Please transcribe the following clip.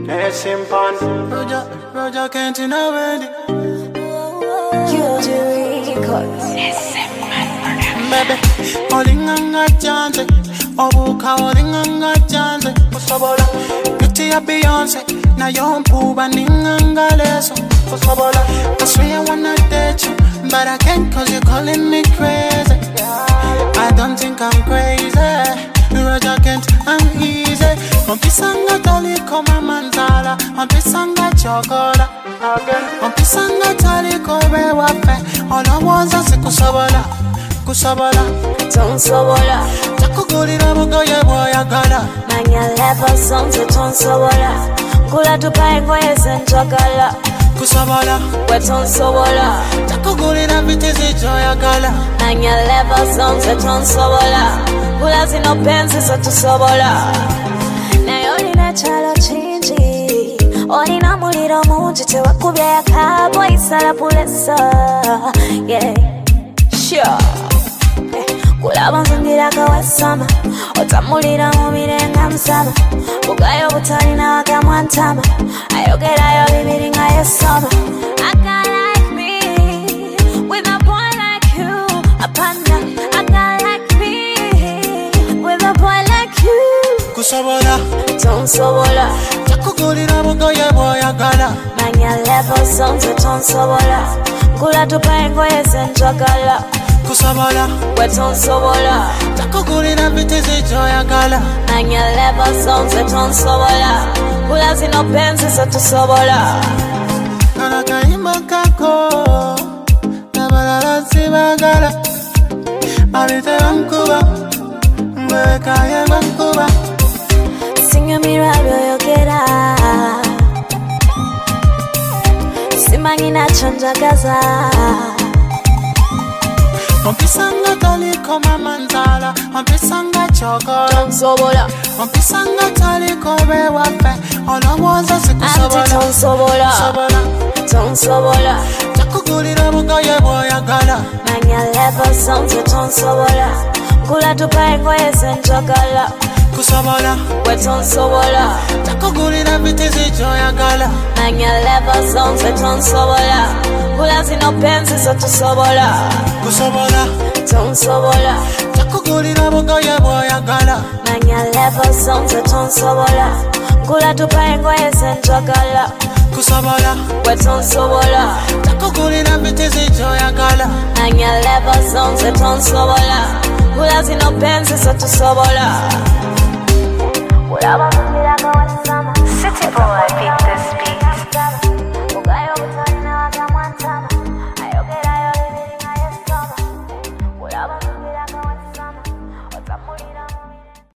Roger can't in a wedding. Baby, olinganga chance, obuka olinganga chance. Kusobola, beauty ya Beyonce, na yompuba ninganga leso. Kusobola, I swear I wanna date you, but I can't 'cause you're calling me crazy. I don't think I'm crazy. Roger Kent, I'm easy. Mpisanga tali koma manzala, mpisanga chokola. Mpisanga tali kobe wafe, olawoza sikusobola. Kusobola, tonsobola. Takugulira bugoye bwoyagala. Manya level songs tonsobola. Kula tupae ngoye senchagala. Kusobola, we tonsobola. Takugulira bitizi joyagala. Manya level songs tonsobola. Kula zino penzi so tusobola. Nayo nina chalo chinji, olina muliro mungi tewakubya yakabo isala pulesa. Yeah, sure. Kulaba nzungira kawesama, otamulira mumirenga msama. Bugayo butalina wakamwantama, ayogerayo bibiri nga yesoma. A guy like me, with a boy like you, apana. A guy like me, with a boy like you. Kusobola, Tonsobola. Takugulira bugoye bwoyagala. Manya level songs tonsobola. Kula tupae ngoye senchagala. Kusobola, we tonsobola. Takugulira bitizi joyagala. Manya level songs tonsobola. Kula zino penzi so tusobola. Kana kaimba kako, nabalala sibagala. Babite bankuba, mbekaye bankuba. Singa mirabyo yogera, simanyi nacho njagaza. Mpisanga tali koma manzala, mpisanga chokola. Tonsobola. Mpisanga tali kobe wafe, olawoza sikusobola. Anti tonsobola. Kusobola, Tonsobola. takugulira bugoye bwoyagala. Manya level songs tonsobola. Kula tupae ngoye senchagala. Kusobola, we tonsobola. takugulira bitizi joyagala. Manya level songs tonsobola. Kula zino penzi so tusobola. Kusobola, Tonsobola. takugulira bugoye bwoyagala. Manya level songs tonsobola. Kula tupae ngoye senchagala. Kusobola, we tonsobola. takugulira bitizi joyagala. Manya level songs tonsobola. Kula zino penzi so tusobola. Kulaba nzungira kawesama. City boy, beat this beat. Bugayo butalina wakamwantama, ayogerayo bibiri nga yesoma. Kulaba